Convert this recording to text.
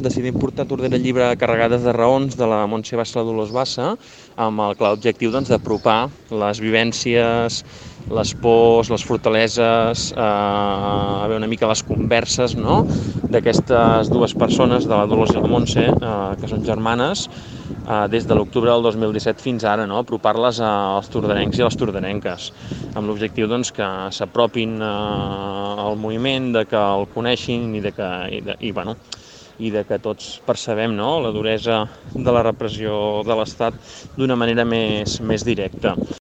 decidim portar Tordera Llibre carregades de raons de la Montse Bassa la Dolors Bassa, amb el clar objectiu d'apropar les vivències, les pors, les fortaleses, a veure una mica les converses, no?, d'aquestes dues persones, de la Dolors i la Montse, que són germanes, des de l'octubre del 2017 fins ara, no?, apropar-les als torderencs i a les torderenques, amb l'objectiu que s'apropin al moviment, de que el coneixin i de que tots percebem, no?, la duresa de la repressió de l'Estat d'una manera més directa.